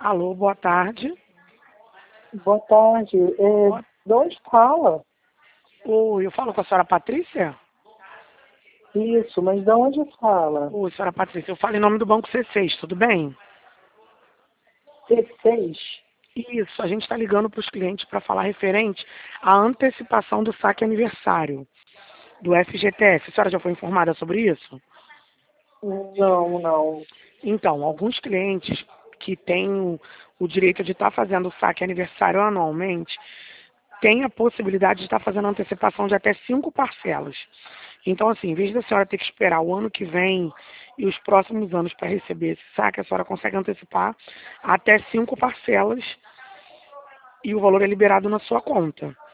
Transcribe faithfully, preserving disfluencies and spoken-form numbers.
Alô, boa tarde. Boa tarde. É, Boa- de onde fala? Oi, eu falo com a senhora Patrícia? Isso, mas de onde fala? Oi, senhora Patrícia, eu falo em nome do Banco C seis, tudo bem? C seis? Isso, a gente está ligando para os clientes para falar referente à antecipação do saque aniversário do F G T S. A senhora já foi informada sobre isso? Não, não. Então, alguns clientes que têm o, o direito de estar fazendo o saque aniversário anualmente têm a possibilidade de estar fazendo antecipação de até cinco parcelas. Então, assim, em vez da senhora ter que esperar o ano que vem e os próximos anos para receber esse saque, a senhora consegue antecipar até cinco parcelas e o valor é liberado na sua conta.